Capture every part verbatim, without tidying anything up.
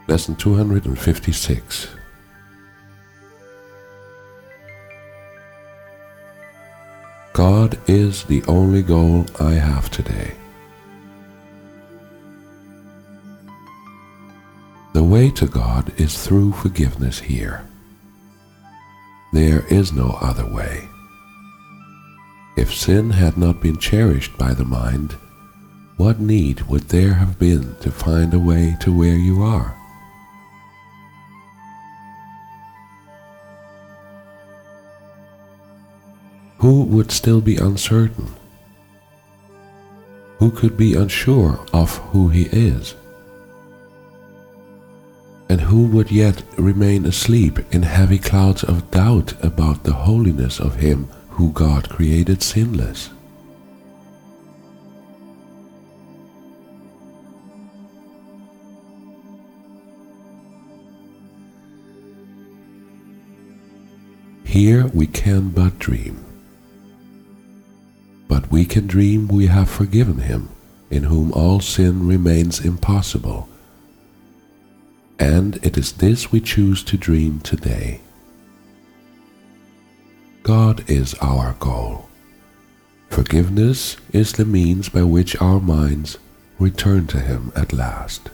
Lesson two hundred fifty-six. God is the only goal I have today. The way to God is through forgiveness here. There is no other way. If sin had not been cherished by the mind, what need would there have been to find a way to where you are? Who would still be uncertain? Who could be unsure of who he is? And who would yet remain asleep in heavy clouds of doubt about the holiness of him who God created sinless? Here we can but dream. But we can dream we have forgiven him, in whom all sin remains impossible. And it is this we choose to dream today. God is our goal. Forgiveness is the means by which our minds return to him at last.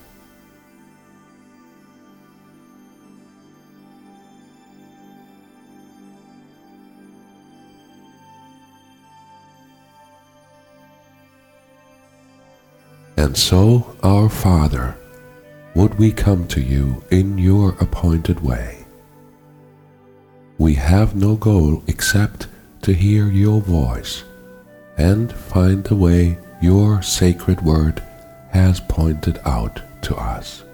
And so, our Father, would we come to you in your appointed way. We have no goal except to hear your voice and find the way your sacred word has pointed out to us.